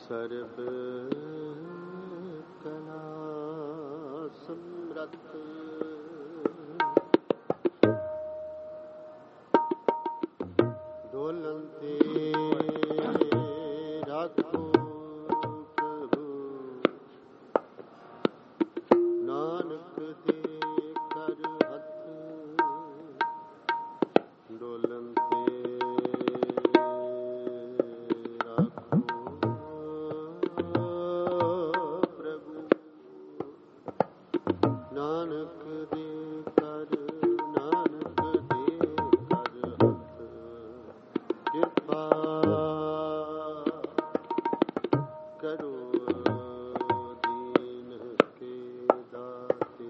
सर्व कला समृत डोलते राखो प्रभु नानक दे कर हथ डोलते नानक दे कर हथ कृपा करो दीन के दाते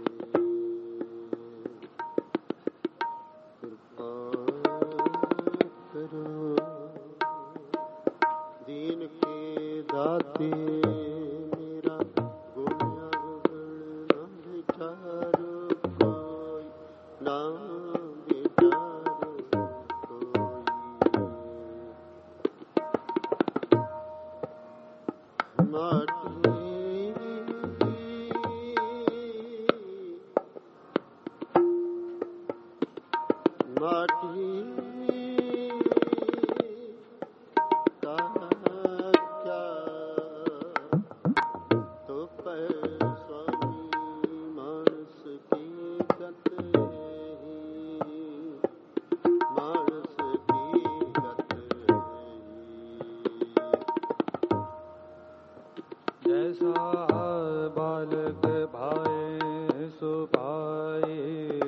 कृपा करो दीन के दाते मेरा गुणा न विचारो कोई ना विचारो कोई माटी का क्या तो पर स्वामी मानस की गत ही मानस की गत ही जैसा बालक भाए सो पाए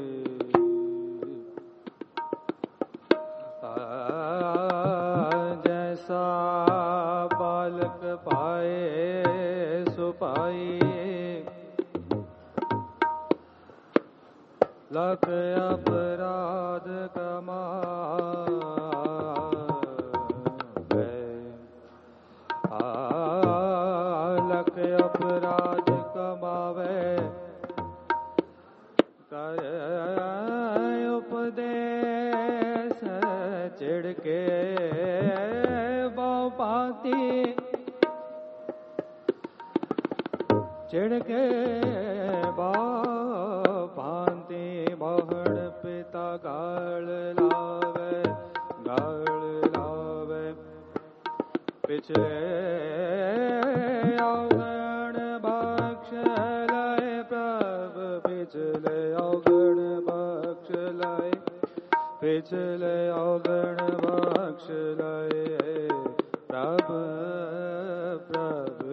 जैसा बालक पाए सो पाए लख अपराध कमावे लख अपराध कमावे कर उपदेश चिड़के बहुपाती चिड़के बहुपाती बहुड़ पिता गाल लावे पिछले अवगण बख्श लाए प्रभु पिछले अवगण बख्श लाए पिछले अवगण बख्श लाए प्रभु प्रभु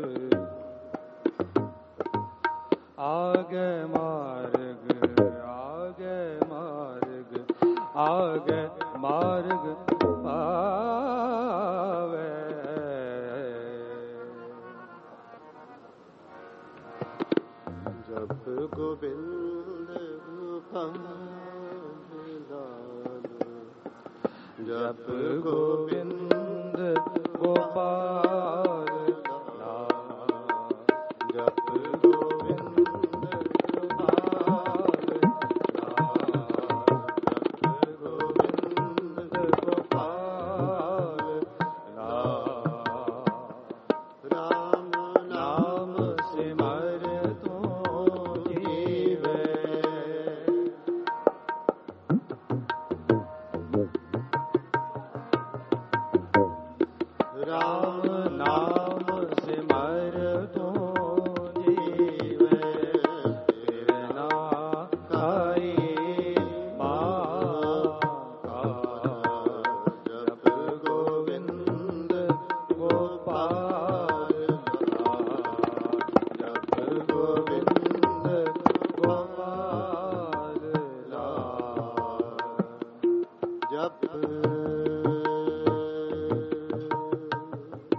आगे मार्ग आगे मार्ग आगे मार्ग पावे जब गोविंद गोपाल जब गोविंद गोपाल जब गोविंद गोपाल जब गोविंद गोपाल राम नाम सिमर तो जीवे राम नाम सिमर तो जीवे फिर ना खाई माँ का जब गोविंद गोपाल जब गोविंद गोपाल जब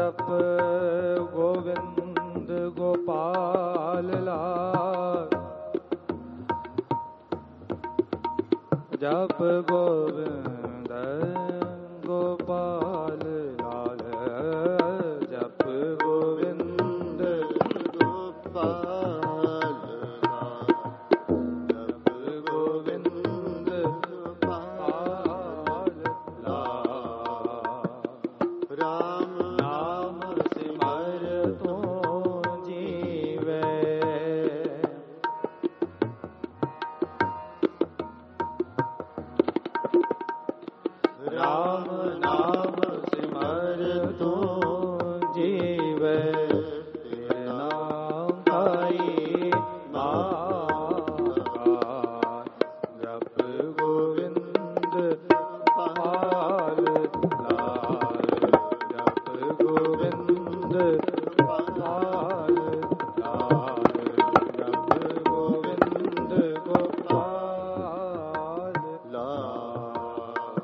ਜਪ ਗੋਵਿੰਦ ਗੋਪਾਲ ਲਾਲ ਜਪ ਗੋਵਿੰਦ ਗੋਪਾਲ ਲਾਲ ਜਪ ਗੋਵਿੰਦ ਗੋਪਾਲ ਲਾਲ ਜਪ ਗੋਵਿੰਦ ਗੋਪਾਲ ਲਾਲ ਰਾਮ ਨਾਮ ਸਿਮਰ ਤੂੰ ਜੀਵੇ ਰਾਮ ਨਾਮ ਸਿਮਰ ਤੂੰ ਜੀਵੇ ਤੇਰੇ ਨਾਮ ਪਾਈ ਮਾਂ ਜਪ ਗੋਵਿੰਦ ਪਾਲ ਲਾਲ ਜਪ ਗੋਵਿੰਦ ਪਾਲ ਲਾਲ ਜਪ ਗੋਵਿੰਦ ਗੋਪਾਲ ਲਾਲ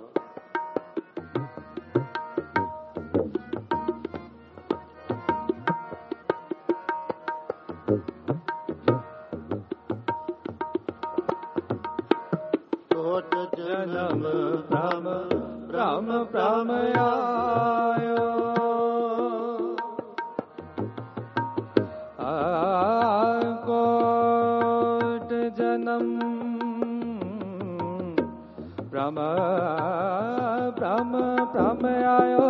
ਕੋਟ ਜਨਮ ਭ੍ਰਮ ਭ੍ਰਮ ਭ੍ਰਮ ਆਇਓ ਕੋਟ ਜਨਮ ਭ੍ਰਮ ਭ੍ਰਮ ਭ੍ਰਮ ਆਇਓ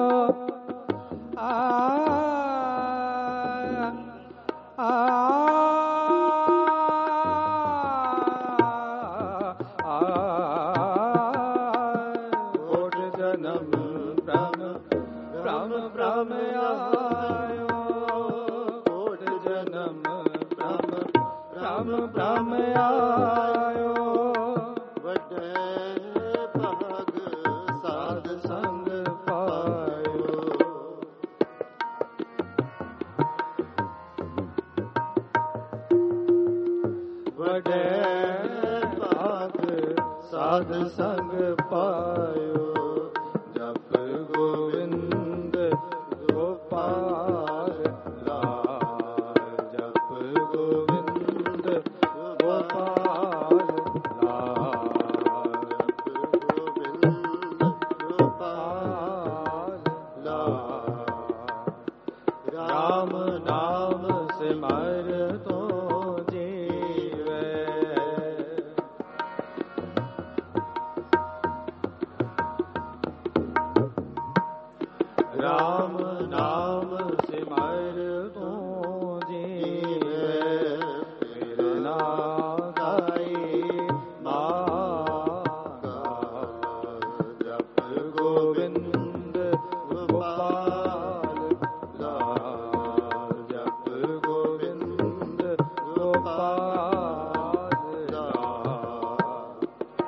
ਕੋਟ ਜਨਮ ਭ੍ਰਮ ਭ੍ਰਮ ਭ੍ਰਮ ਆਇਓ ਕੋਟ ਜਨਮ ਭ੍ਰਮ ਭ੍ਰਮ ਭ੍ਰਮ ਆਇਓ ਵੱਡੇ ਭਾਗ ਸਾਧ ਸੰਗ ਪਾਇਓ ਵੱਡੇ ਭਾਗ ਸਾਧ ਸੰਗ ਪਾਇਓ ਜਪ ਗੋਵਿੰਦ ਗੋਪਾਲ ਲਾਲ ਜਪ ਗੋਵਿੰਦ ਗੋਪਾਲ ਲਾਲ ਜਪ ਗੋਵਿੰਦ ਗੋਪਾਲ ਲਾਲ ਰਾਮ ਨਾਮ ਸਿਮਰ ਤੂੰ ਜੀਵੇ ਰਾਮ ਨਾਮ ਸਿਮਰ ਤੂੰ ਜੀਵੇ ਤੇਰੇ ਨਾਮ ਗਾਈ ਮਾਗਾ ਜਪ ਗੋਵਿੰਦ ਗੋਪਾਲ ਲਾਲ ਜਪ ਗੋਵਿੰਦ ਗੋਪਾਲ ਲਾਲ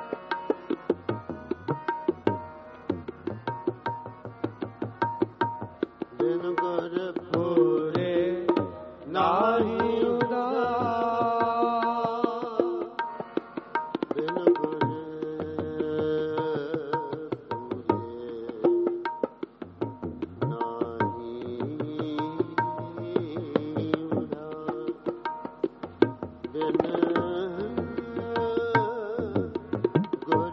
ਬਿਨ ਗੁਰ ਪੂਰੇ ਨਾਹੀ ਉਦਾਸ ਬਿਨ ਗੁਰ ਪੂਰੇ ਨਾਹੀ ਉਦਾਸ ਬਿਨ ਗੁਰ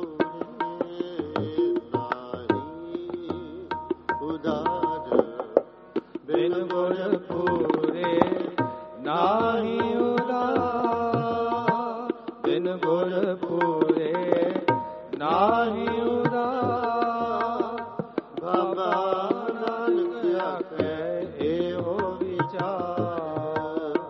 ਪੂਰੇ ਨਾਹੀ ਉਦਾਰ ਬਿਨ ਗੁਰ ਪੂਰੇ ਨਾਹੀ ਉਦਾਸ ਬਿਨ ਗੁਰ ਪੂਰੇ ਨਾਹੀ ਉਦਾਸ ਬਾਬਾ ਨਾਨਕ ਆਖੇ ਇਹੋ ਵਿਚਾਰ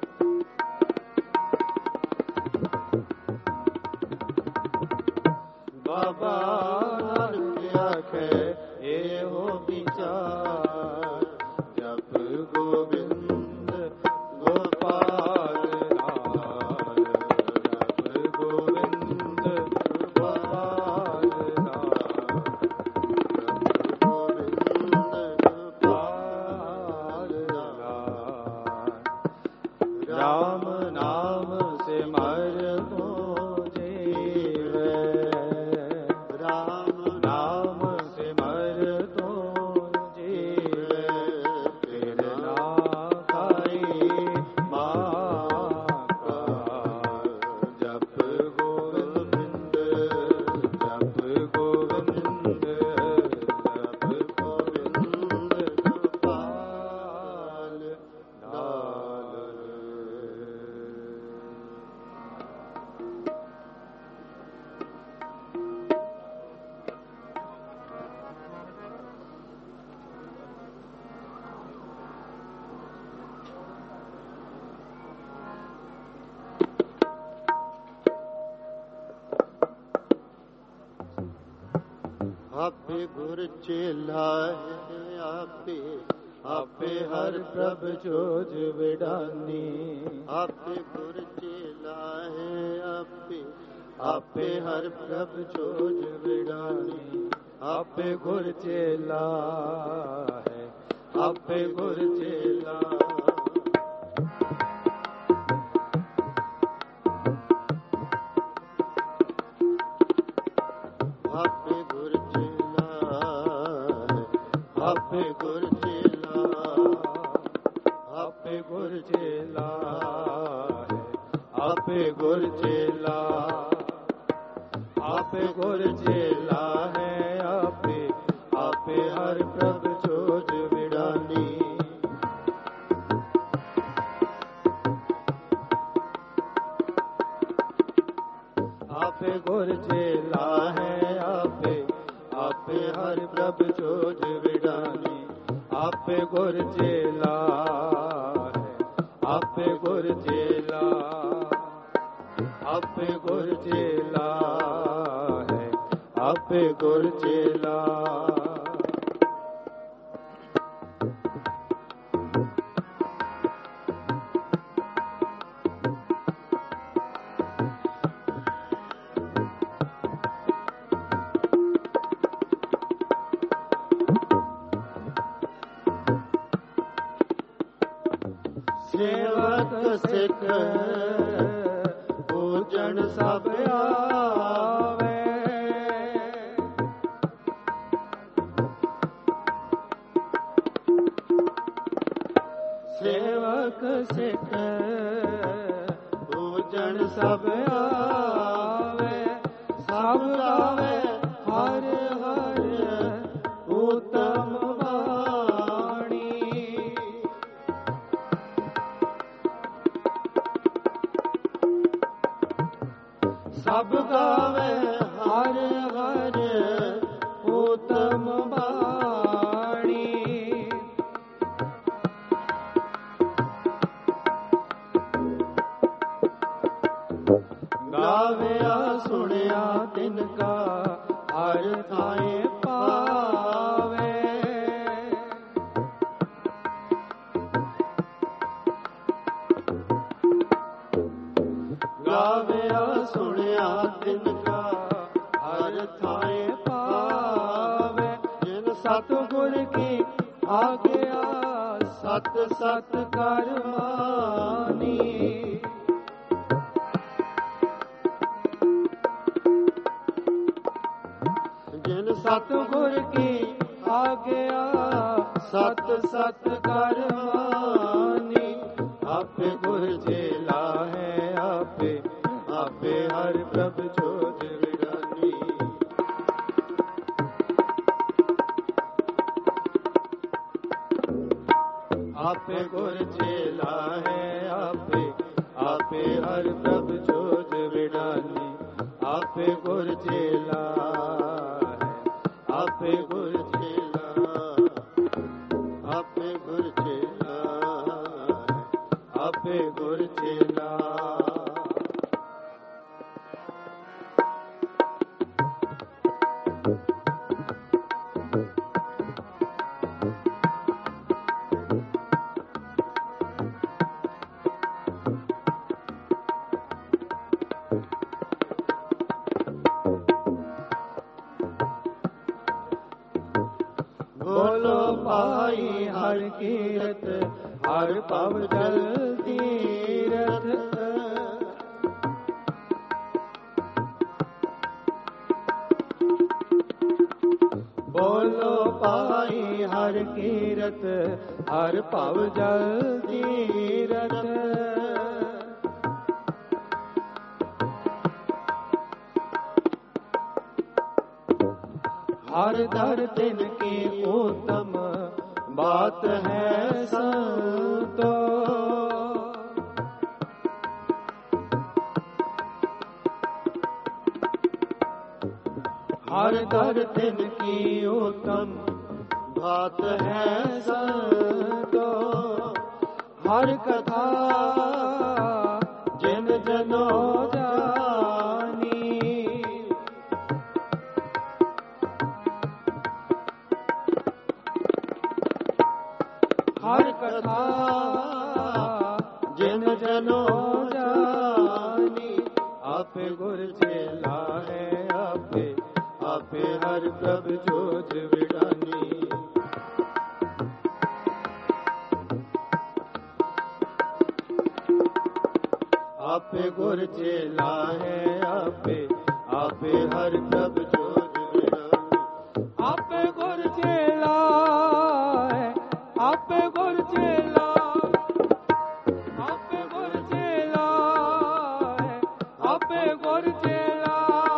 ਬਾਬਾ ਨਾਨਕ ਆਖੇ ਇਹੋ ਵਿਚਾਰ ਜਪ ਗੋਬਿੰਦ ਗੋਪਾਲ ਲਾਲ ਜਪ ਗੋਬਿੰਦ ਗੋਪਾਲ ਲਾਲ ਜਪ ਗੋਬਿੰਦ ਗੋਪਾਲ ਲਾਲ ਰਾਮ ਨਾਮ ਸਿਮਰ ਤੂੰ ਜੀਵੇ ਰਾਮ ਨਾਮ ਸਿਮਰ ਤੂੰ ਜੀਵੇ ਆਪੇ ਗੁਰ ਚੇਲਾ ਆਪੇ ਆਪੇ ਹਰ ਪ੍ਰਭ ਜੋਜ ਵਿਡਾਨੀ ਆਪੇ ਗੁਰ ਚੇਲਾ ਹੈ ਆਪੇ ਆਪੇ ਹਰ ਪ੍ਰਭ ਜੋਜ ਵਿਡਾਨੀ ਆਪੇ ਗੁਰ ਚੇਲਾ ਹੈ ਆਪੇ ਗੁਰ ਚੇਲਾ ਆਪੇ ਗੁਰ ਚੇਲਾ ਹੈ ਆਪੇ ਗੁਰ ਚੇਲਾ ਆਪੇ ਗੁਰ ਚੇਲਾ ਹੈ ਆਪੇ ਗੁਰ ਚੇਲਾ ਆਪੇ ਗੁਰ ਚੇਲਾ ਹੈ ਆਪੇ ਆਪੇ ਹਰ ਪ੍ਰਭ ਜੋਜ ਵਿਡਾਨੀ ਆਪੇ ਗੁਰ ਚੇਲਾ ਹੈ ਆਪੇ ਆਪੇ ਹਰ ਪ੍ਰਭ ਜੋਜ ਵਿਡਾਨੀ ਆਪੇ ਗੁਰ ਚੇਲਾ ਹੈ ਆਪੇ ਗੁਰ ਚੇਲਾ ਆਪੇ ਗੁਰ ਚੇਲਾ ਹੈ ਆਪੇ ਗੁਰ ਚੇਲਾ ਸੇਵਕ ਸਿੱਖ ਪੂਜਣ ਸਭ ਆਵੇ ਸੇਵਕ ਸਿੱਖ ਪੂਜਣ ਸਭ ਆਵੇ ਸਭ ਗਾਵੇ ਹਰ ਹਰ ਉਤਮ ਸਭ ਗਾਵੇ ਹਰ ਹਰ ਉਤਮ ਬਾਣੀ ਗਾਵਿਆ ਸੁਣਿਆ ਤਿਨ ਕਾ ਹਰ ਥਾਏ ਪਾਵੇ ਗਾਵਿਆ ਸੁਣਿਆ ਤਿਨ ਕਾ ਹਰ ਥਾਏ ਪਾਵੇ ਜਿਨ ਸਤਿਗੁਰ ਕੀ ਆਗਿਆ ਸਤ ਸਤ ਕਰ ਮਾਨੀ ਜਿਨ ਸਤਿਗੁਰ ਕੀ ਆਗਿਆ ਸਤ ਸਤ ਕਰ ਮਾਨੀ ਆਪੇ ਗੁਰ ਚੇਲਾ ਹੈ ਆਪੇ ਆਪੇ ਹਰ ਪ੍ਰਭ ਜੋਜ ਵਿਡਾਨੀ ਆਪੇ ਗੁਰ ਚੇਲਾ ਹੈ ਆਪੇ ਆਪੇ ਹਰ ਪ੍ਰਭ ਜੋਜ ਵਿਡਾਨੀ ਆਪੇ ਗੁਰ ਚੇਲਾ ਹੈ ਆਪੇ ਗੁਰ ਚੇਲਾ ਆਪੇ ਗੁਰ ਚੇਲਾ ਹੈ ਆਪੇ ਗੁਰ ਚੇਲਾ ਬੋਲੋ ਭਾਈ ਹਰ ਕੀਰਤ ਹਰ ਭਵ ਜਲ ਤੀਰਥ ਬੋਲੋ ਭਾਈ ਹਰ ਕੀਰਤ ਹਰ ਭਵ ਜਲ ਤੀਰਥ हर दर तिन की उत्तम बात है संतो हर दर तिन की उत्तम बात है संतो हर कथा जिन जनो जानी हर कथा जिन जनो जानी, आपे गुर चेला है आपे, आपे हर प्रभ जोज विडानी। आपे गुर चेला है आपे, आपे हर प्रभ जोज विडानी। आपे गुर चेला है, आपे गुर चेला, आपे गुर चेला है, आपे गुर चेला।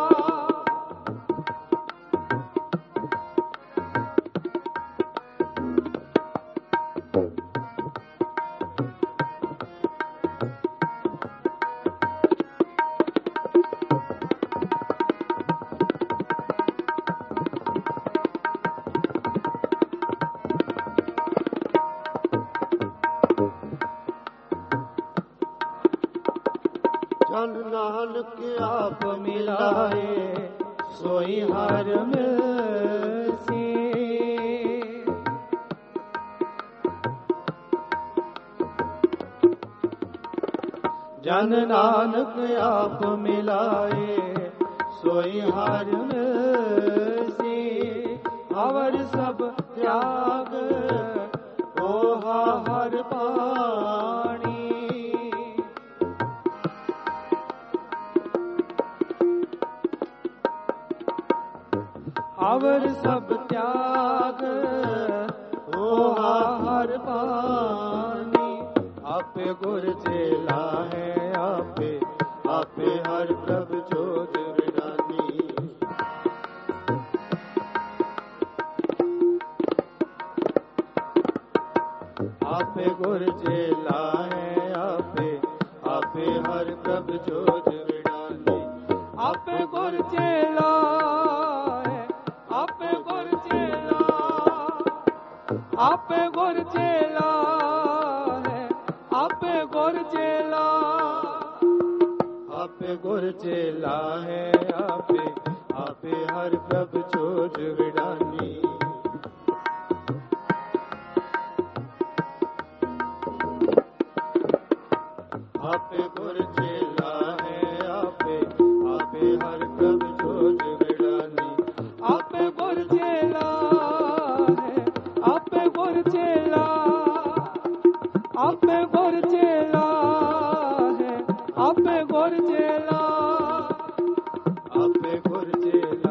जन नानक आप मिलाए, सोई हर मिलसी। जन नानक आप मिलाए, सोई हर मिलसी। अवर सब त्याग ओहा हर पानी। अवर सब त्याग ओहा हर पानी। आपे गुर चेला है आपे, आपे हर प्रभ जोज विडानी। आपे गुर चेला है आपे, आपे हर प्रभ जोज विडानी। आपे गुर चेला है, आपे गुर चेला, आपे गुर चेला है, आपे गुर चेला। आपे गुर चेला है आपे, आपे हर प्रभ जोज विडानी। आपे गुर चेला है आपे, आपे हर प्रभ जोज विडानी। आपे गुर चेला है, आपे गुर चेला, आपे गुर चेला है, आपे गुर चेला। आपे गुर चेला,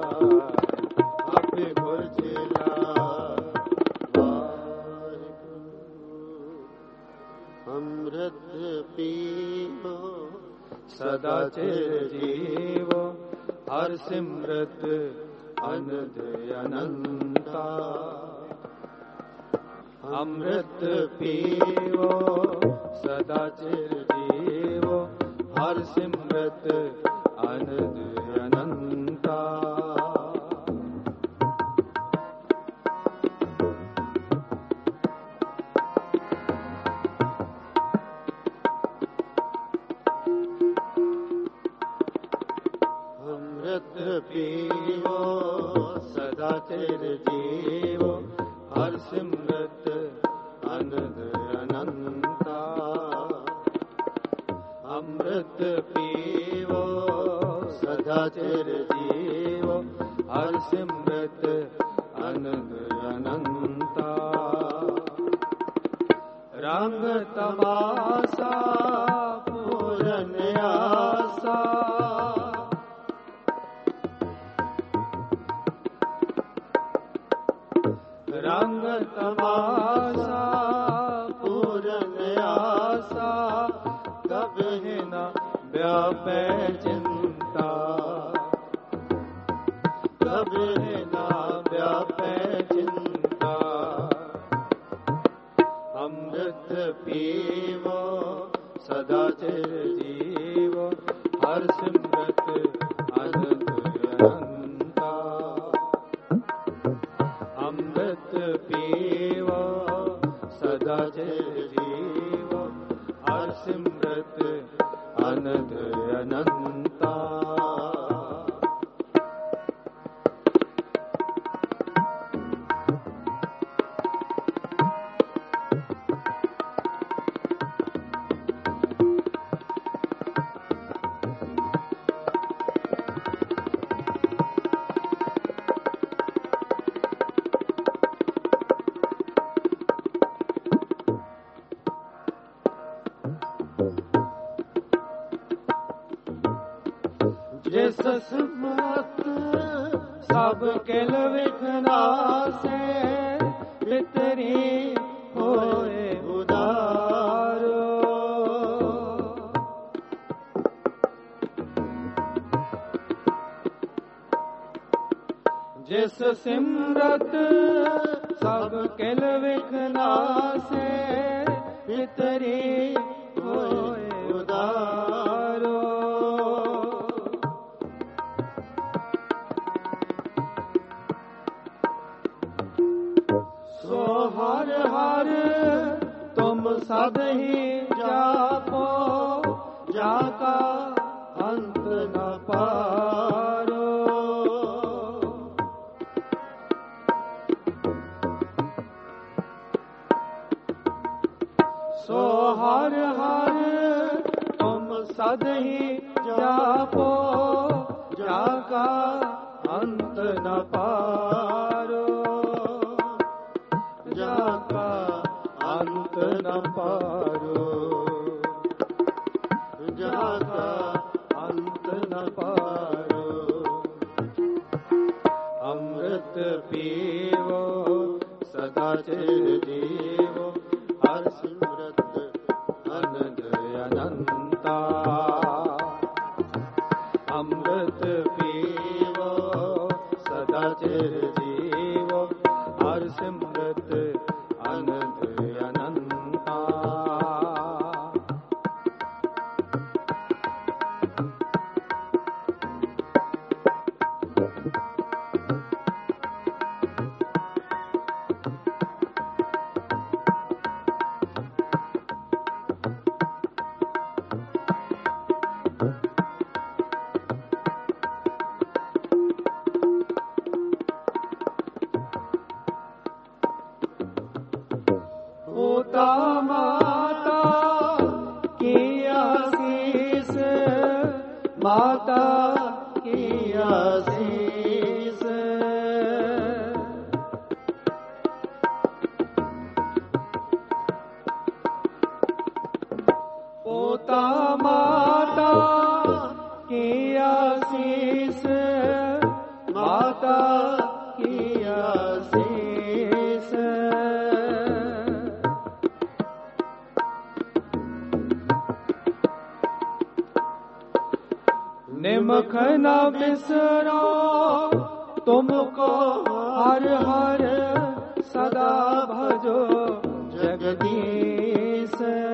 आपे गुर चेला। अमृत पीवो सदा चिर जीवो, हर सिमरत अनंत अनंता। अमृत पीवो सदा चिर जीवो, हर सिमरत अनंत अनंता। अमृत पीवो सदा चिर जीवो, हर सिमरत अनंत अनंता। अमृत पीवो सदा चिर जीवो, हर सिमरत अनंत अनंता। रंग तमाशा पूरन आसा, रंग तमाशा पूरन आसा। कभी न व्यापै चिंता, कभी न व्यापै चिंता। अमृत पीवो सदा चिर जीवो, हर सिमरत अनंत अनंता। अमृत पीवो सदा चिर जीवो, हर सिमरत अनंत अनंता। सिमरत सब किल विघ्नासे पितरी होए उदारो। जिस सिमरत सब किल विघ्नासे पितरी होए उदारो। सो हर हर तुम सद ही जापो, जाका अंत न पारो। सो हर हर तुम सद ही जापो, जाका अंत न पारो। जाका अंत न पारो, जाका अंत न पारो। अमृत पीवो सदा चिर जीवो, हर सिमरत अनंत अनंता। अमृत पीवो सदा चिर जीवो, हर सिमरत अनंत अनंता। पोता माता की आशीष, माता की आशीष। पोता माता की आशीष, माता की आशीष। निमख न बिसरो तुमको हर हर, सदा भजो जगदीश।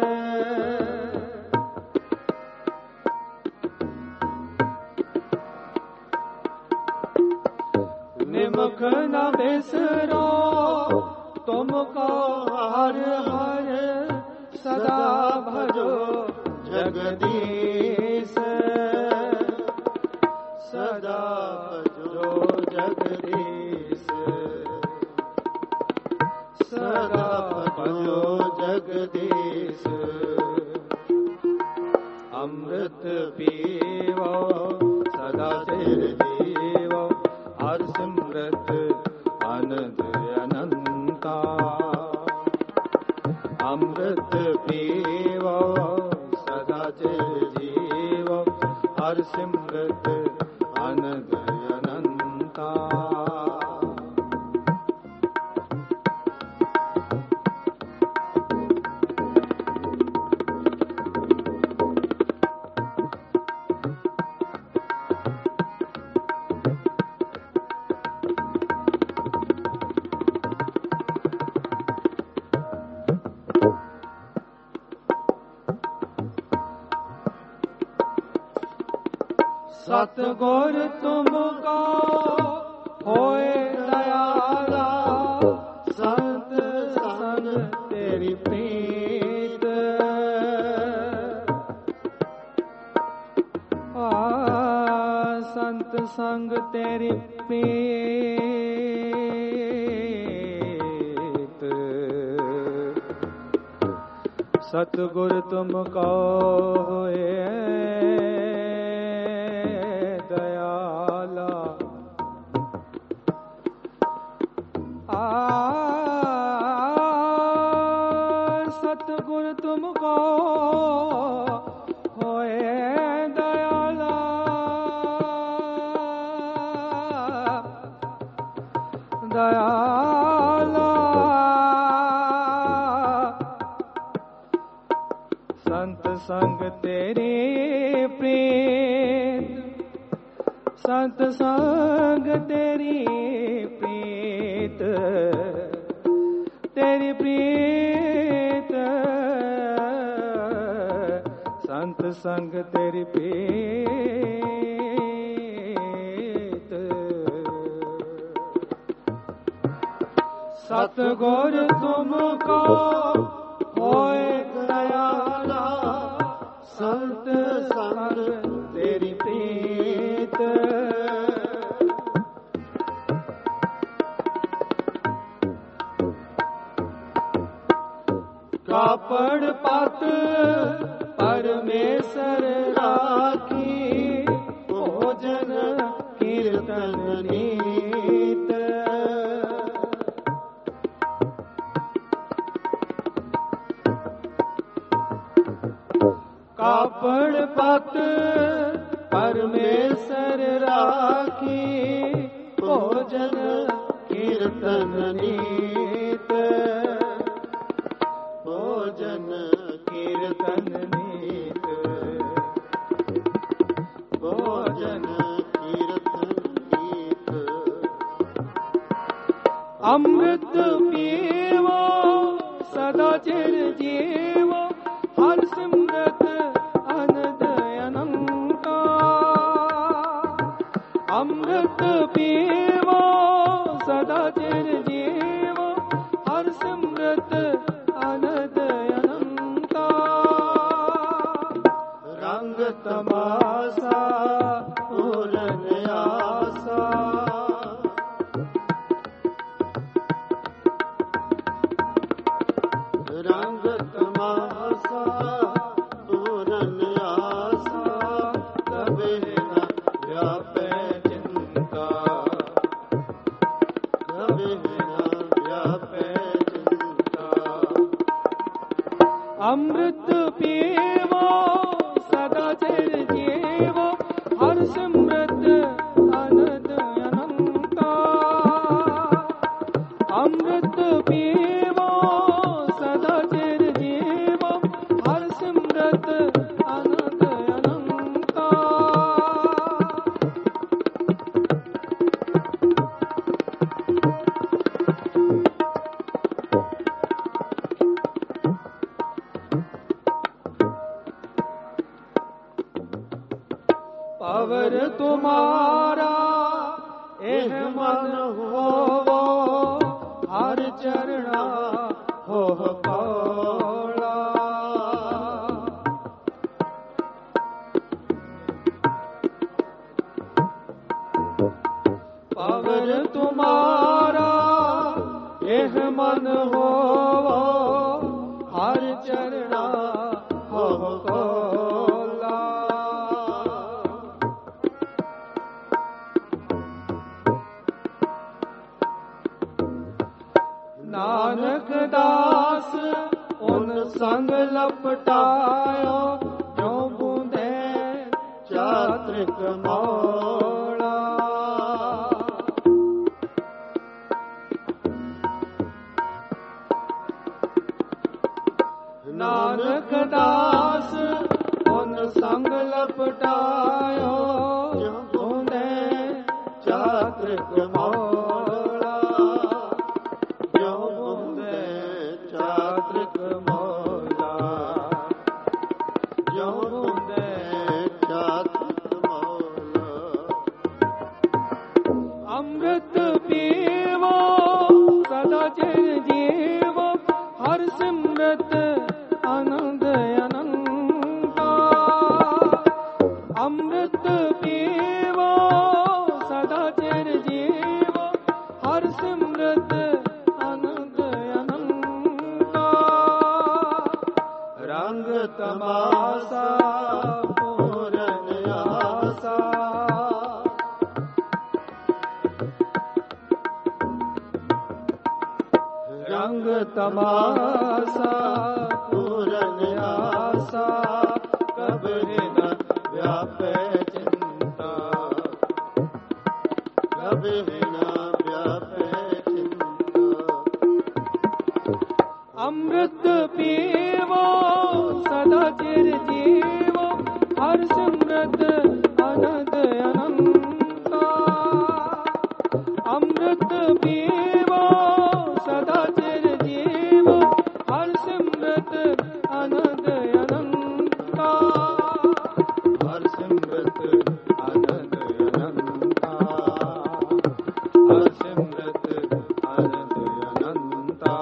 निमख न बिसरो तुमको हर हर, सदा भजो जगदीश। सदा भजो जगदीश, सदा भजो जगदीश। अमृत पीवो सदा चिर जीवो, हर सिमरत अनंत अनंता। अमृत पीवो सदा चिर जीवो, हर सिमरत अनंत अनंता। सतगुर तुमको होए दयाला, संत संग तेरी प्रीत। संत संग तेरी प्रीत। सतगुर तुमको होए दयाला। सतगुर तुमको होए दयाला। संत संग तेरे प्रीत, संत संग तेरी प्रीत, तेरी प्रीत, संत संग तेरी प्रीत। सतगुर तुमको होए दयाला, संत संग तेरी प्रीत। कापड़ पत परमेश्वर राखी, भोजन कीर्तन नीत। कापड़ पत परमेश्वर राखी, भोजन कीर्तन नीत। भोजन कीर्तन नीत, भोजन कीर्तन नीत। अमृत पीवो सदा चिर जीवो, हर सिमरत अनंत अनंत। अमृत पीवो सदा चिर जीवो, हर सिमरत अनंत अनंत। रंग तमाशा पूरन आशा, रंग तमाशा पूरन आशा। कभी न व्यापे चिंता, कभी न व्यापे चिंता। अमृत पीवो सदा चिर जीवो, हर सिमरत अनंत अनंत। अमृत पीवो सदा चिर जीवो, हर सिमरत अनंत अनंत। पवर तुम्हारा एह मन होवो, हर चरणा हो कौला। पवर तुम्हारा एह मन होवो, हर चरणा हो कौला। नानक दास उन संग लपटायो, जो बूंदे चात्रिक मौला। नानक दास उन संग लपटायो, जो बूंदे चात्रिक मौला। जो बूंदे चात्रिक मौला, जो बूंदे चात्रिक मौला। अमृत पीवो सदा चिर जीवो, हर सिमरत आनंद अनंत। अमृत पीवो सदा चिर जीवो, हर सिमरत आनंद अनंत। रंग तमाशा पूरन आशा, रंग तमाशा पूरन आशा। कभी न व्यापे चिंता, कभी न व्यापे चिंता। ਅੰਮ੍ਰਿਤ ਪੀਵੋ ਸਦਾ ਚਿਰ ਜੀਵੋ ਹਰ ਸਿਮਰਤ ਅਨੰਦ ਅਨੰਤਾ ਅੰਮ੍ਰਿਤ ਪੀਵੋ ਸਦਾ ਚਿਰ ਜੀਵੋ ਹਰ ਸਿਮਰਤ ਅਨੰਦ ਅਨੰਤਾ ਹਰ ਸਿਮਰਤ ਆਨੰਦ ਅਨੰਤਾ ਹਰ ਸਿਮਰਤ ਆਨੰਦ ਅਨੰਤਾ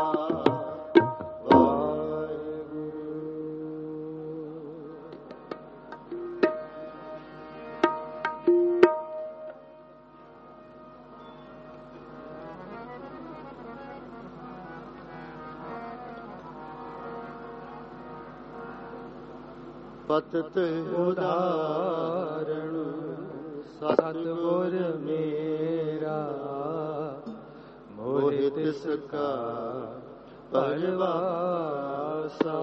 ਪਤਿਤ ਉਦਾਹਰਣ ਸਤਿਗੁਰ ਮੇਰਾ ਮੋਹਿ ਤਿਸ ਕਾ ਪਰਵਾਸਾ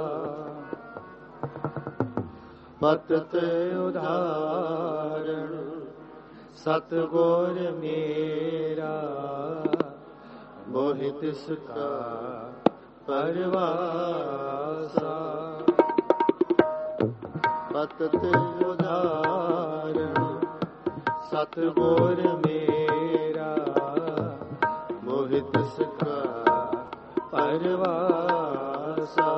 ਪਤਿਤ ਉਦਾਹਰਣ ਸਤਿਗੁਰ ਮੇਰਾ ਮੋਹਿ ਤਿਸ ਕਾ ਪਰਵਾਸਾ ਪਤਿਤ ਉਦਾਹਰਣ ਸਤਿਗੁਰ ਮੇਰਾ ਮੋਹਿ ਤਿਸ ਕਾ ਪਰਵਾਸਾ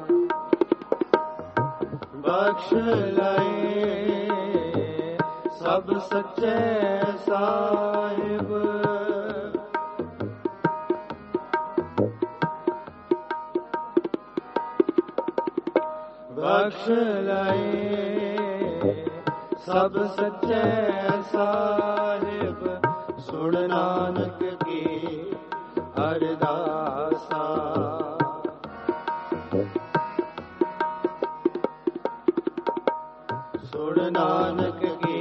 ਬਖਸ਼ ਲਏ ਸਭ ਸੱਚੇ ਸਾਹਿਬ ਬਖਸ਼ ਲਏ ਸਭ ਸੱਚੇ ਸਾਹਿਬ ਸੁਣ ਨਾਨਕ ਕੀ ਅਰਦਾਸਾ ਸੁਣ ਨਾਨਕ ਕੀ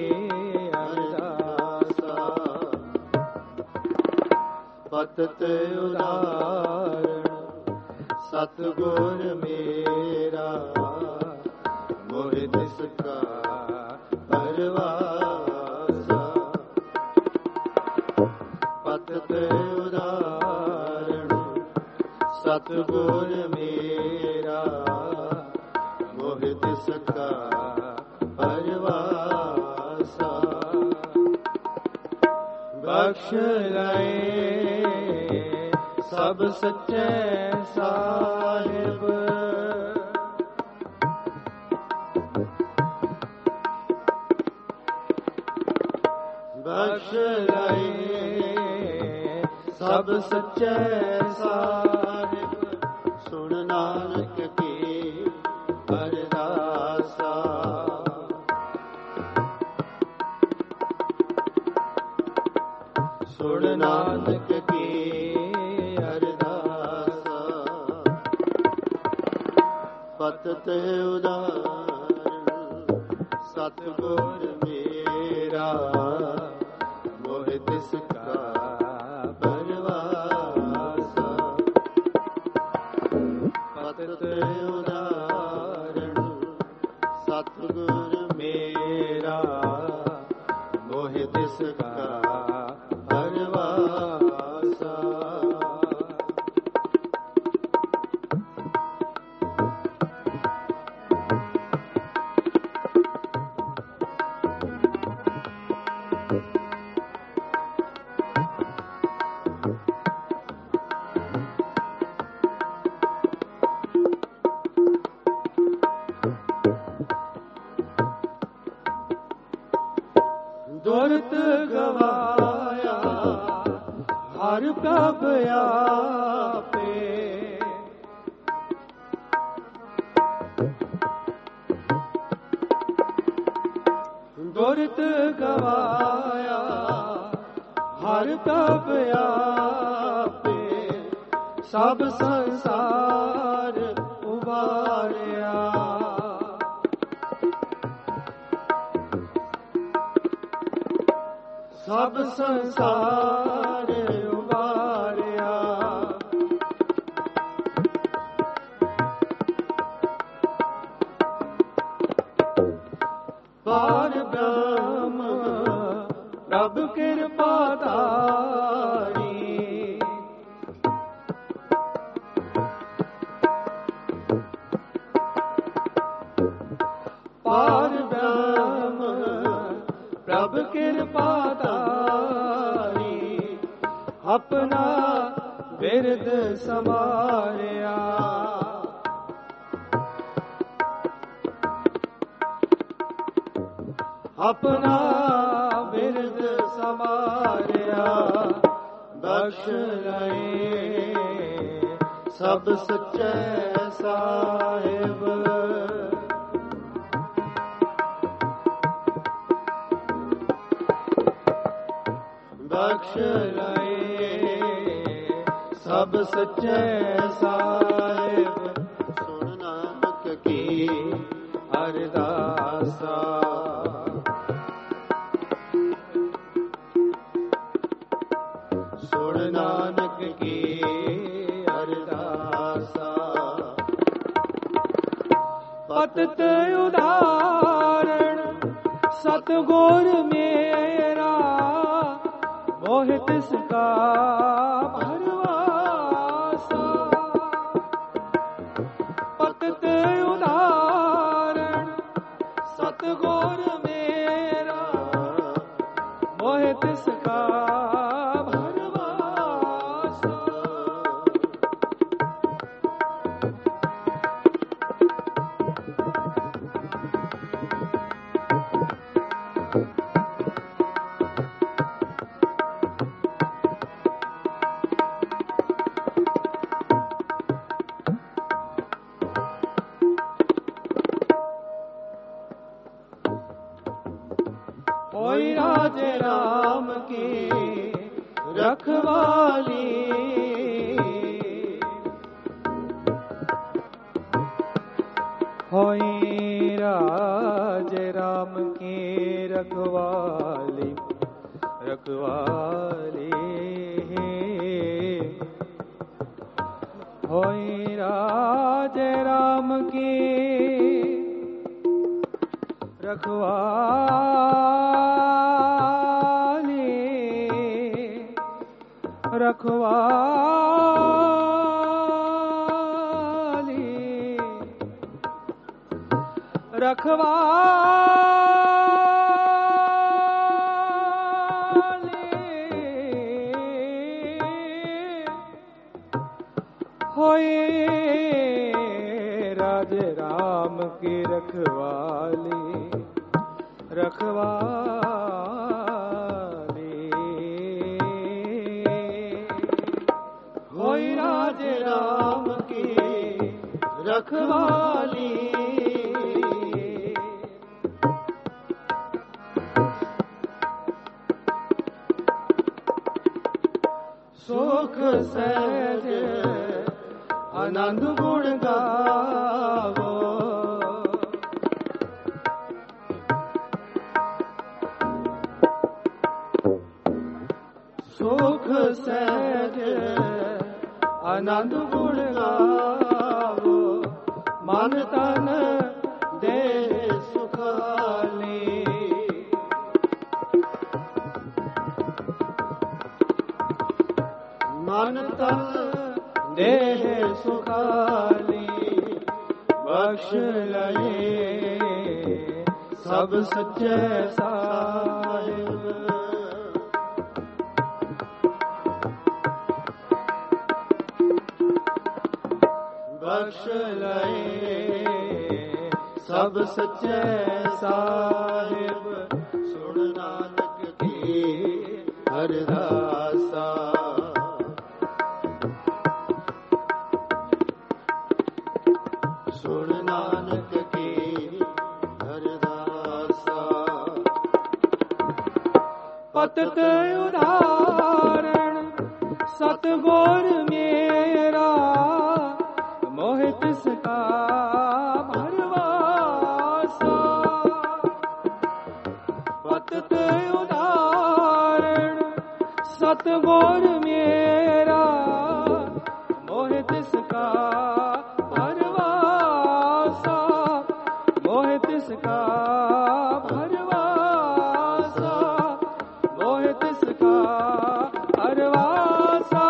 ਅਰਦਾਸਾ ਪਤਿਤ ਉਦਾਹਰਣ ਸਤਿਗੁਰ ਮੇਰਾ ਮੋਹਿ ਤਿਸ ਕਾ ਪਰਵਾਸਾ ਪਤਿਤ ਉਦਾਹਰਣ ਸਤਿਗੁਰ ਮੇਰਾ ਮੋਹਿ ਤਿਸ ਕਾ ਪਰਵਾਸਾ ਬਖਸ਼ ਲਏ ਸਭ ਸੱਚੇ ਸਾਹਿਬ ਬਖਸ਼ ਲਏ ਸਭ ਸੱਚੇ ਸਾਹਿਬ ਸੁਣ ਨਾਨਕ ਕੀ ਅਰਦਾਸਾ ਸੁਣ ਨਾਨਕ ਕੀ ਅਰਦਾਸਾ ਪਤਿਤ ਉਦਾਹਰਣ ਸਤਿਗੁਰ ਮੇਰਾ ਮੋਹਿ ਤਿਸ ਕਾ ਪਰਵਾਸਾ ਪਤਿਤ ਉਦਾਹਰਣ ਸਤਿਗੁਰ ਮੇਰਾ ਮੋਹਿ ਤਿਸ ਕਾ ਪਰਵਾਸਾ ਦੁਰਤ ਗਵਾਇਆ ਹਰ ਪ੍ਰਭ ਆਪੇ ਦੁਰਤ ਗਵਾਇਆ ਹਰ ਪ੍ਰਭ ਆਪੇ ਸਭ ਸੰਸਾਰ ਉਬਾਰਿਆ ਸਭ ਸੰਸਾਰ ਉਬਾਰਿਆ ਪਾਰ ਬ੍ਰਹਮ ਪ੍ਰਭ ਕਿਰਪਾ ਧਾਰੀ अपना बिरद समारिया। अपना बिरद समारिया बख्श लए सब सच्चे साहिब। बख्श लए सब सच्चे साहिब। सुन नानक की अरदासा। सुन नानक की अरदासा। पतित उदाहरण सतगुर मेरा मोहित इसका भरवासा। पतित उदाहरण सतगुर मेरा मोहित इसका भरवासा। होई राजे राम की रखवाली। होई राजे राम की रखवाली। रखवाली होई राजे राम की रखवाली। रखवाली रखवाली होए राजे राम की रखवाली। रखवाली होई राजे राम की रखवाली। सुख सहज आनंद गुण गावो। सुख सहज आनंद गुण गावो। मन तन देह सुखाली। मन तन देह सुखाली। बख्श लए सब सच्चे साहिब। बख्श लए सब सच्चे साहिब। सुन नानक की अरदासा। सुन नानक की अरदासा। पतित उदाहरण सतगुर मेरा मोहित इसका भरवासा। पतित उदाहरण सतगुर मेरा मोहित इसका भरवासा। मोहित इसका भरवासा। मोहित इसका भरवासा।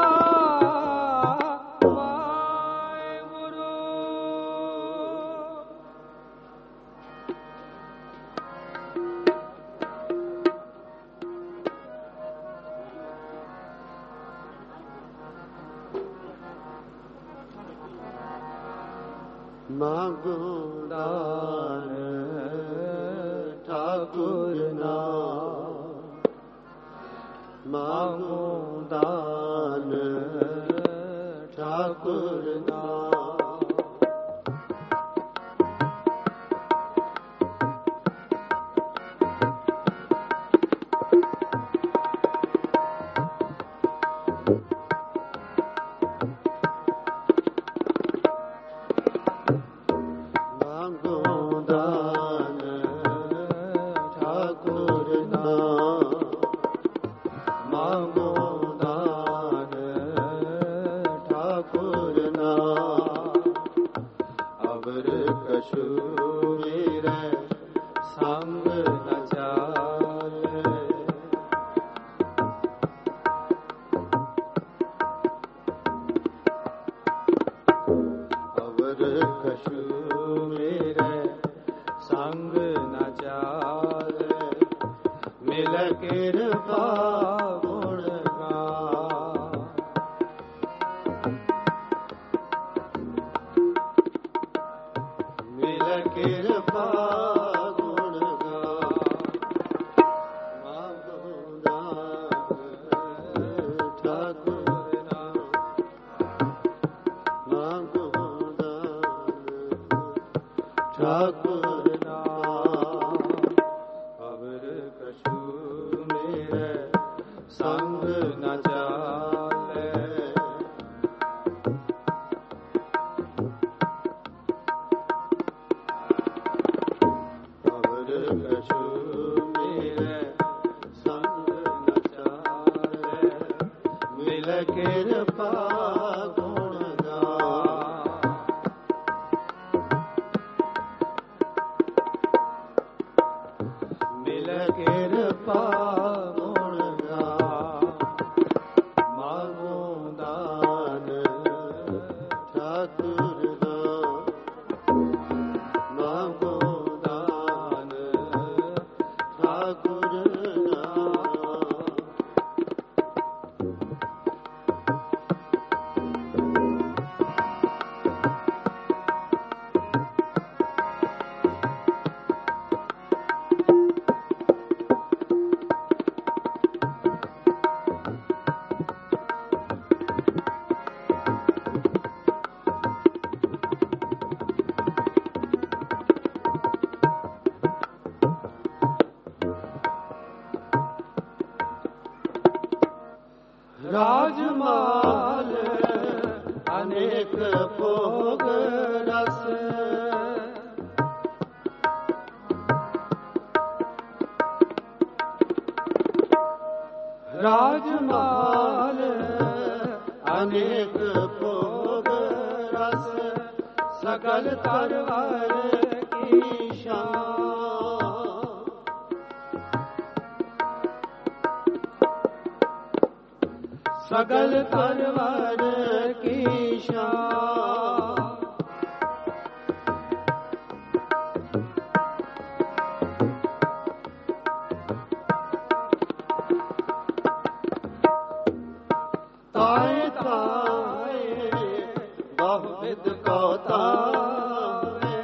वाहेगुरु। ਮਾਗੋ ਦਾਨ ਠਾਕੁਰ ਨਾਮ, ਮਾਗੋ ਦਾਨ ਠਾਕੁਰ ਨਾਮ। ਰਾਜਮਾਲ ਅਨੇਕ ਭੋਗ ਰਸ, ਰਾਜਮਾਲ ਅਨੇਕ ਭੋਗ ਰਸ, ਸਗਲ ਤਰਵਰ ਕੀ ਸ਼ਾਨ। ਸਗਲ ਤਰਵਰ ਕੀ ਸ਼ਾਨ। ਤਾਏ ਤਾਏ ਬਹੁ ਵਿਦ ਕੋ ਤਾਵੇ,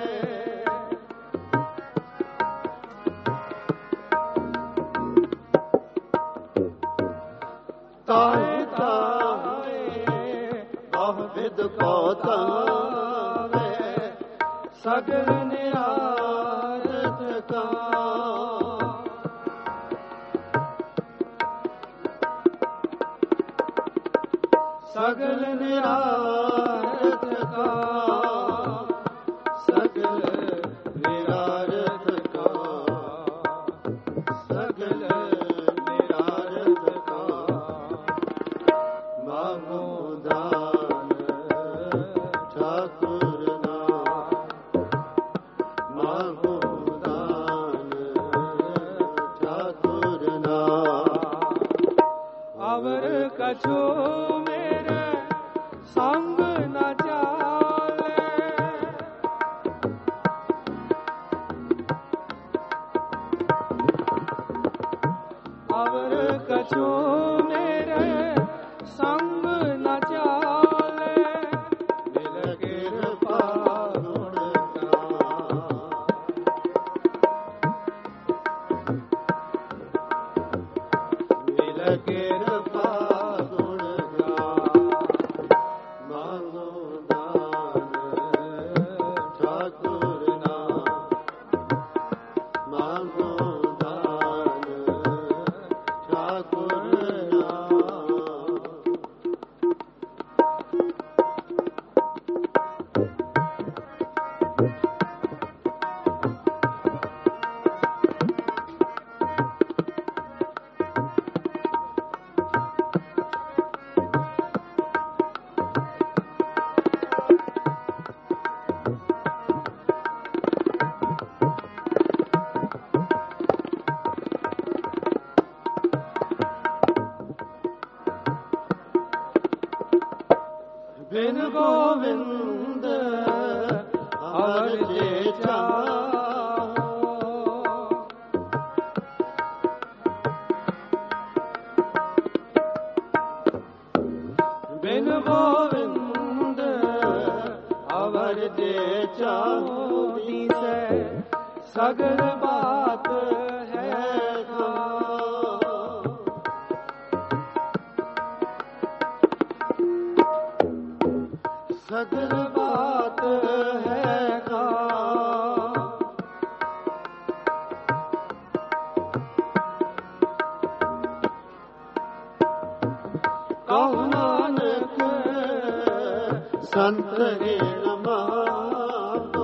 ਤਾਏ ਤਾਏ ਬਹੁ ਵਿਦ ਕੋ ਤਾਵੇ, ਸਗਲ ਨਿਰਾਰਥ ਕਾ। ਸਗਲ ਨਿਰਾਰਥ ਕਾ, ਸਗਲ ਨਿਰਾਰਥ ਕਾ, ਸਗਲ ਨਿਰਾਰਥ ਕਾ। ਮਾਗੋ ਦਾਨ ਠਾਕੁਰ ਨਾਮ, ਮਾਗੋ ਦਾਨ ਠਾਕੁਰ ਨਾਮ। ਅਵਰ ਕਛੂ ਸੰਗ ਨ ਚਾਲੇ, ਅਵਰ ਕਛੂ ਮੇਰੇ ਸੰਗ ਨ ਚਾਲੇ। ਮਿਲ ਕਿਰਪਾ ਗੁਣ ਮਾਂਗੋ ਦਾਨ ਠਾਕੁਰ ਨਾਮ, ਮਾਂਗੋ ਦਾਨ ਠਾਕੁਰ ਨਾਮ। ਬਿਨ ਗੋਵਿੰਦ ਹਰ ਜੇ ਚਾਹੋ, ਬਿਨ ਗੋਵਿੰਦ ਹਰ ਜੇ ਚਾਹੋ, ਦੀਸੈ ਸਗਲ ਬਾਤ ਹੈ ਖਾਓ। ਸਗਲ ਬਾਤ ਹੈ ਖਾਓ। ਕਹੁ ਨਾਨਕ ਸੰਤ ਰੇਣ ਮਾਨੋ,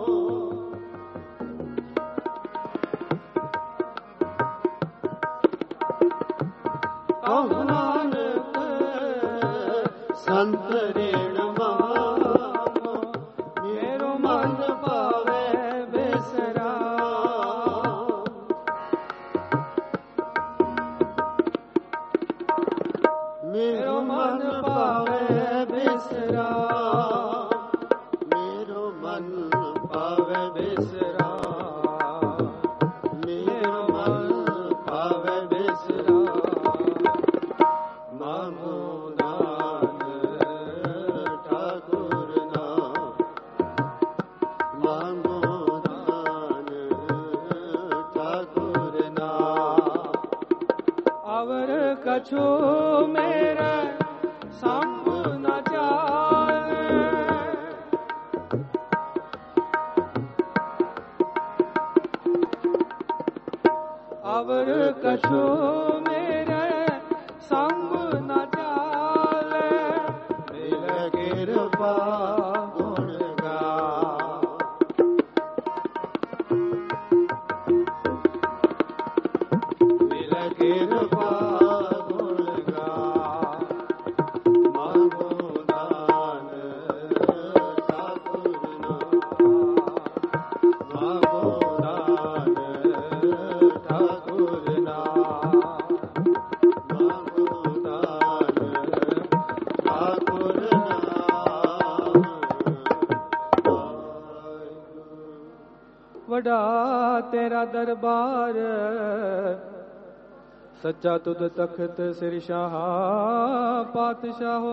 ਕਹੁ ਨਾਨਕ ਸੰਤ ਰੇਣ ਮਾਨੋ, ਮੇਰੋ ਮਨ ਪਾਵੇ ਬਿਸਰਾਮ। ਮੇਰੋ ਮਨ ਪਾਵੇ ਬਿਸਰਾਮ, ਮੇਰੋ ਮਨ ਪਾਵੇ ਬਿਸਰਾਮ, ਮੇਰੋ ਮਨ ਪਾਵੇ ਬਿਸਰਾਮ। ਮਾਂਗੋ ਦਾਨ ਠਾਕੁਰ ਨਾਮ, ਮਾਂਗੋ ਦਾਨ ਠਾਕੁਰ ਨਾਮ। ਅਵਰ ਕਛੂ ਮੇਰੇ ਸੰਭ ਨ ਜਾਏ, ਅਵਰ ਕਛੂ ਮੇਰੇ ਸੰਭ ਨ ਜਾਲੇ, ਮਿਲ ਕਿਰਪਾ ਗੁਣ ਗਾ। ਮਿਲ ਕਿਰਪਾ ਗੁਣ ਗਾ। ਮਾਂਗੋ ਦਾਨ ਠਾਕੁਰ ਨਾਮ, ਮਾਂਗੋ ਦਾਨ ਠਾਕੁਰ ਨਾਮ, ਮਾਂਗੋ ਦਾਨ ਠਾਕੁਰ ਨਾਮ। ਵਡਾ ਤੇਰਾ ਦਰਬਾਰ, ਸੱਚਾ ਤੁਧ ਤਖਤ ਸਿਰ ਸ਼ਾਹ ਪਾਤਸ਼ਾਹੋ,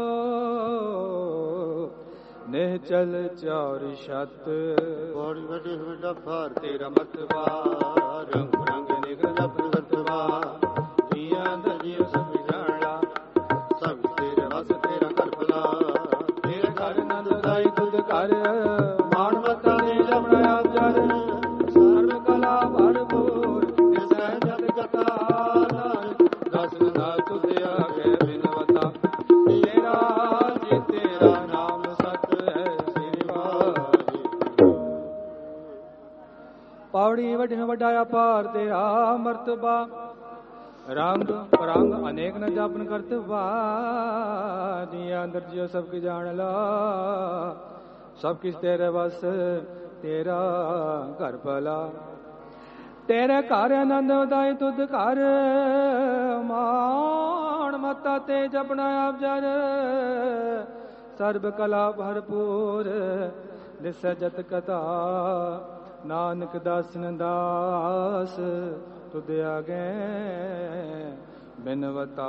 ਨਿਹ ਚਲ ਚੌਰ ਛਤ। ਬੜੀ ਵੱਡੀ ਵੱਡਾ ਫਾਰ ਤੇਰਾ ਮਤਵਾ, ਰੰਗ ਰੰਗ ਨਿਗਲ ਪ੍ਰਗਟਵਾ। ਜੀਆਂ ਦਾ ਜੀਵ ਸਭ ਜਾਣਾ, ਸਭ ਤੇਰੇ ਵਸ ਤੇਰਾ ਘਰ ਭਲਾ। ਤੇਰੇ ਘਰ ਨੰਦ ਦਾਈ ਤੁਧ ਘਰ, ਮਾਣ ਮਤਾ ਦੇ ਜਪਣਾ ਆਪ ਜਰ। ਸਰਬ ਕਲਾ ਭਰਪੂਰ ਦਿਸੈ ਜਗ ਕਥਾ, ਦਸ ਨਾ ਤੁਧ ਆਗੇ ਬਿਨਵਤਾ। ਤੇਰਾ ਜੀ ਤੇਰਾ ਨਾਮ ਸਤ ਹੈ ਸ੍ਰੀ ਵਾਹਿਗੁਰੂ। ਪੌੜੀ ਵੱਡੀ ਵੱਡਾ ਅਪਾਰ ਤੇਰਾ ਮਰਤਬਾ, ਰੰਗ ਰੰਗ ਅਨੇਕ ਨ ਜਾਪਨ ਕਰਤਵਾ। ਦੀਆਂ ਅੰਦਰ ਜਿਉ ਸਭ ਕੀ ਜਾਣ ਲਾ, ਸਭ ਕਿਸ ਤੇਰੇ ਵਸ ਤੇਰਾ ਘਰ ਭਲਾ। ਤੇਰੇ ਘਰ ਆਨੰਦ ਉਦਾਈ ਤੁਧ ਘਰ, ਮਾਣ ਮਤਾ ਤੇ ਜਪਣਾ ਆਪ ਜਰ। ਸਰਬ ਕਲਾ ਭਰਪੂਰ ਦਿਸੈ ਜਤ ਕਥਾ, ਨਾਨਕ ਦਾਸਨ ਦਾਸ ਤੁਧ ਆਗੇ ਬਿਨਵਤਾ।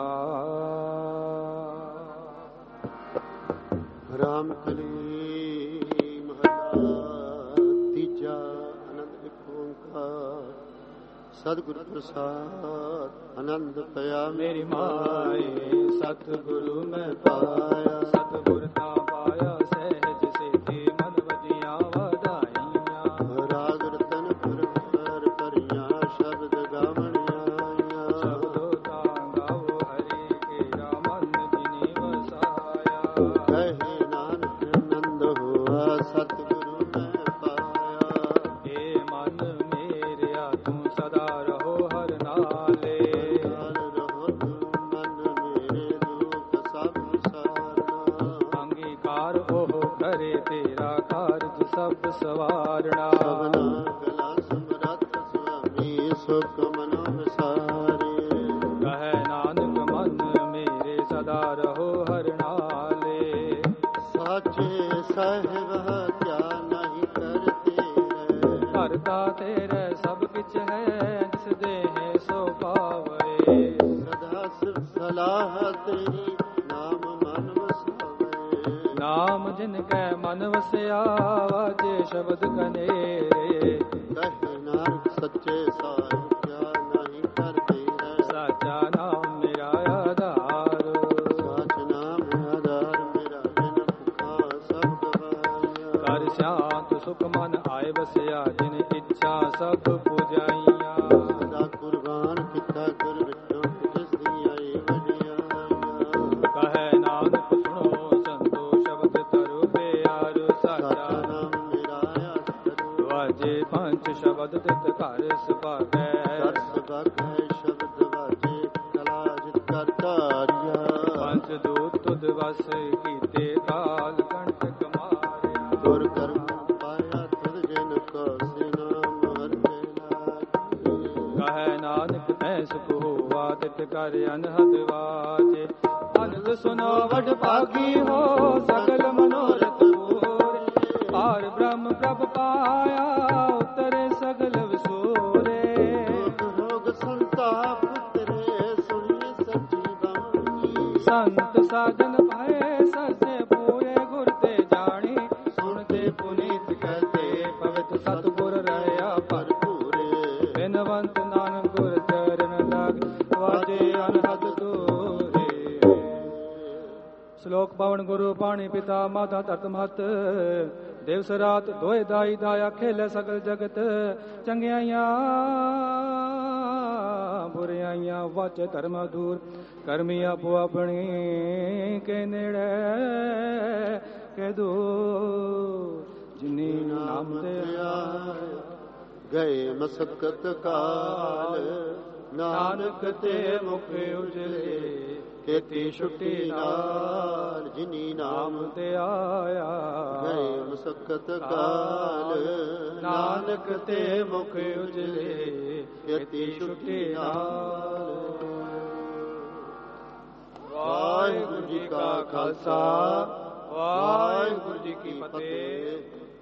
ਰਾਮ ਕਲੀ ਮਹਲਾ ਤੀਜਾ। ਆਨੰਦ ਇੱਕ ਓੰਕਾਰ ਸਤਿਗੁਰ ਪ੍ਰਸਾਦ ਆਨੰਦ ਪਿਆ। ਮੇਰੀ ਮਾਏ ਸਤਿਗੁਰੂ ਮੈਂ ਪਾਇਆ ਸਤਿਗੁਰ ਤਾਂ ਤੇਰਾ ਕਾਰਜ ਸਭ ਸਵਾਰਣਾ। ਸਭਨਾ ਕਲਾ ਸਮਰੱਥ ਸੁਆਮੀ ਸੁਖ ਮਨੋ ਵਿਸਾਰੇ। ਕਹੈ ਨਾਨਕ ਮਨ ਮੇਰੇ ਸਦਾ ਰਹੋ ਹਰਿ ਨਾਲੇ। ਸਾਚੇ ਸਾਹਿਬ ਕਿਆ ਨਹੀਂ ਕਰਤੇ। ਕਰਤਾ ਤੇਰੇ ਸਭ ਕਿਛ ਹੈ ਜਿਸ ਦੇਹ ਸੋ ਪਾਵੇ। ਸਦਾ ਸਿਰ ਸਲਾਹ ਤੇਰੀ ਨਾਮ ਮਨ ਵਸਾਵੇ। ਨਾਮ ਜਿਨ ਕੈ ਮਨ ਵਸਿਆ ਵਾਜੇ ਸ਼ਬਦ ਕਨੇਰੇ। ਕਹੇ ਨਾਨਕ ਸੱਚੇ ਸਾਹਿਬ ਕਿਆ ਨਹੀਂ ਕਰਤੇ। ਸਾਚਾ ਨਾਮ ਮੇਰਾ ਆਧਾਰ। ਸਾਚ ਨਾਮ ਆਧਾਰ ਮੇਰਾ ਬਿਨ ਭੁਖਾ ਸਭ ਗਵਾਇਆ। ਕਰ ਸ਼ਾਂਤ ਸੁਖ ਮਨ ਆਏ ਵਸਿਆ ਜਿਨ ਇੱਛਾ ਸਭ ਪੁਜਾਈਆਂ। ਸਦਾ ਕੁਰਬਾਨ ਕੀਤਾ ਗੁਰ ਵਿਟੋ ਜਿਸ ਦੀ ਆਈ ਵਡਿਆਈਆਂ। ਕਹੈ ਨਾਨਕ ਸੁਣੋ ਸੰਤੋ ਸ਼ਬਦ ਤਰੁ ਪਿਆਰ। ਸਾਚਾ ਸਾਚਾ ਨਾਮ ਮੇਰਾ ਆਸਰੂ। ਵਾਜੇ ਪੰਜ ਸ਼ਬਦ ਤਿਤ ਘਰ ਸੁਭਾਗੈ। ਦਸ ਬਾਗੈ ਸ਼ਬਦ ਵਾਜੇ ਕਲਾ ਜਿਤ ਕਰ ਧਾਰਿਆ। ਪੰਜ ਦੂਤ ਤੁਧ ਵਸ ਕੀਤੇ ਕਾਲ ਕੰਟਕ ਮਾਰਿਆ। ਗੁਰ ਕਰਮ ਪਾਇਆ ਤੁਧ ਜਿਨ ਕੋ ਸਿਨਾਮ ਹਰਿ ਲਾਗੇ। ਕਹੈ ਨਾਨਕ ਤੈ ਸੁਖ ਹੋਵਾ ਤਿਤ ਕਰ ਅਨਹਦ ਵਾਜੇ। ਅਨੰਦ ਸੁਨੋ ਵਡ ਭਾਗੀ ਹੋ ਸਗਲ ਮਨੋਰਥ ਪੂਰੇ। ਪਾਰ ਬ੍ਰਹਮ ਪ੍ਰਭ ਪਾਇਆ ਉਤਰੇ ਸਗਲ ਵਿਸੂਰੇ। ਦੁਖ ਰੋਗ ਸੰਤਾਪ ਤੇਰੇ ਸੁਣੀ ਸੱਚੀ ਬਾਣੀ। ਸੰਤ ਸਾਜਨ ਪਾਏ ਸਰਸੇ ਪੂਰੇ ਗੁਰ ਤੇ ਜਾਣੀ। ਸੁਣਤੇ ਪੁਨੀਤ ਕਹਤੇ ਪਵਿੱਤ ਸਤਿਗੁਰ ਰਹਿਆ ਭਰਪੂਰੇ। ਬਿਨਵੰਤ ਨਾਨਕ ਗੁਰ ਚਰਨ ਲਾਗ ਵਾਜੇ ਅਨਹਦ ਦੂਰੇ। ਸ਼ਲੋਕ ਪਵਨ ਗੁਰੂ ਪਾਣੀ ਪਿਤਾ ਮਾਤਾ ਧਰਤ ਮਹਤ। ਦਿਵਸ ਰਾਤ ਦੋਇ ਦਾਈ ਦਾਇਆ ਖੇਲੇ ਸਗਲ ਜਗਤ। ਚੰਗਿਆਈਆਂ ਬੁਰਿਆਈਆਂ ਵਾਚੇ ਧਰਮ ਦੂਰ। ਕਰਮੀ ਆਪੋ ਆਪਣੀ ਕੇ ਨੇੜੇ ਕੇ ਦੂਰ। ਜਿਨੀ ਨਾਮ ਤੇ ਆਇਆ ਗਏ ਮਸਕਤ ਕਾਲ। ਨਾਨਕ ਤੇ ਮੁਖ ਉਜਲੇ ਕੀਤੀ ਛੁੱਟੀ ਨਾਲ। ਜਿਨੀ ਨਾਮ ਤੇ ਆਇਆ ਗਏ ਮਸਕਤ ਕਾਲ। ਨਾਨਕ ਤੇ ਮੁਖ ਉਜਲੇ ਕੀਤੀ ਛੁੱਟੀ ਨਾਲ। ਵਾਹਿਗੁਰੂ ਜੀ ਕਾ ਖਾਲਸਾ ਵਾਹਿਗੁਰੂ ਜੀ ਕੀ ਫਤਿਹ।